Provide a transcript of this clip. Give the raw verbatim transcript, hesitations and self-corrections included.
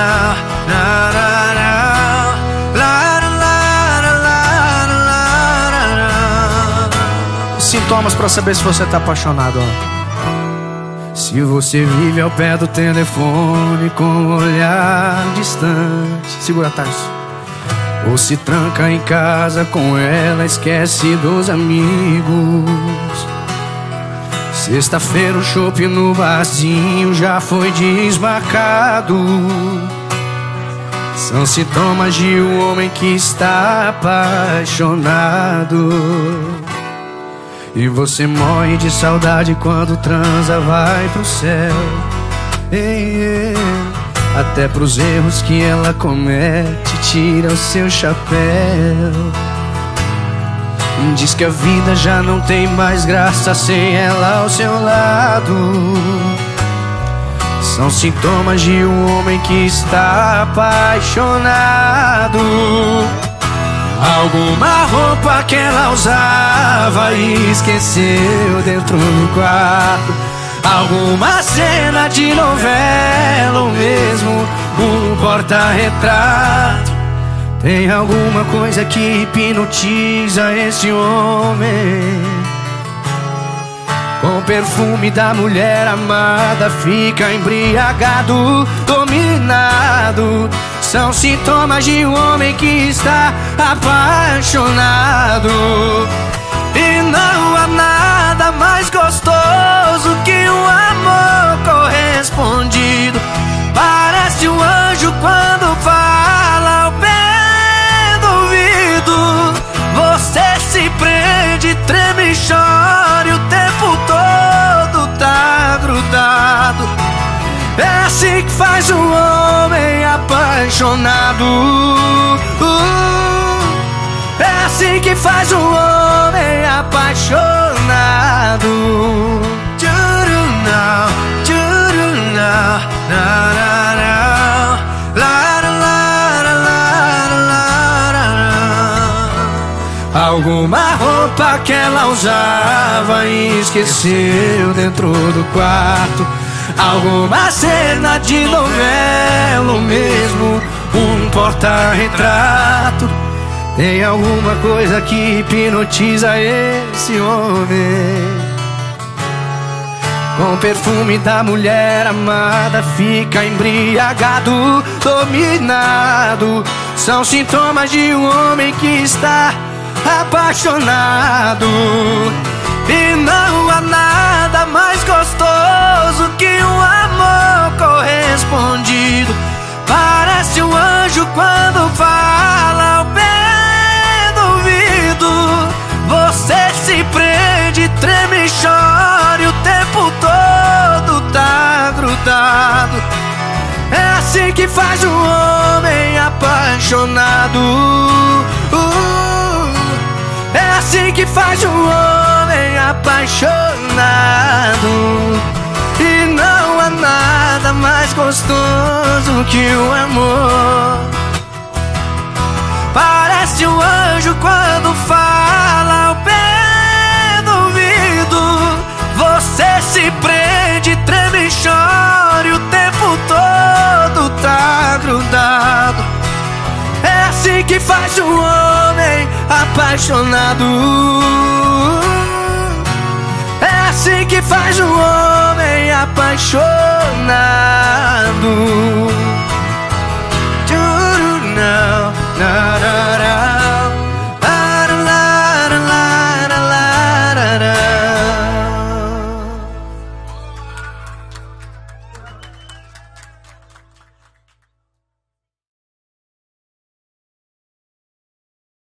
na, na, na. La, la, la, la, la, la, la. Sintomas pra saber se você tá apaixonado, ó. Se você vive ao pé do telefone com um olhar distante, segura, Tarso. Ou se tranca em casa com ela, esquece dos amigos. Sexta-feira o chopp no barzinho já foi desmarcado. São sintomas de um homem que está apaixonado. E você morre de saudade quando transa, vai pro céu. Ei, ei. Até pros erros que ela comete, tira o seu chapéu. Diz que a vida já não tem mais graça sem ela ao seu lado. São sintomas de um homem que está apaixonado. Alguma roupa que ela usava e esqueceu dentro do quarto. Alguma cena de novela ou mesmo um porta-retrato. Tem alguma coisa que hipnotiza esse homem. Com o perfume da mulher amada fica embriagado, dominado. São sintomas de um homem que está apaixonado. E não há nada mais gostoso que um amor correspondido. Parece um anjo quando fala ao pé do ouvido. Você se prende, treme e chora e o tempo todo tá grudado. É assim que faz um homem apaixonado. uh, É assim que faz um homem apaixonado. Tchurunau, tchurunau, na, na, na. La, la, la, la, la, la. Alguma roupa que ela usava e esqueceu dentro do quarto. Alguma cena de novela ou mesmo um porta-retrato. Tem alguma coisa que hipnotiza esse homem. Com o perfume da mulher amada fica embriagado, dominado. São sintomas de um homem que está apaixonado. E não há nada mais gostoso que um amor correspondido. Parece um anjo quando fala ao pé do ouvido. Você se prende, treme e chora e o tempo todo tá grudado. É assim que faz um homem apaixonado. uh, É assim que faz um homem apaixonado. E não há nada mais gostoso que o amor. Parece um anjo quando fala ao pé do ouvido. Você se prende, treme e chora e o tempo todo tá grudado. É assim que faz um homem apaixonado. É assim que faz um homem apaixonado.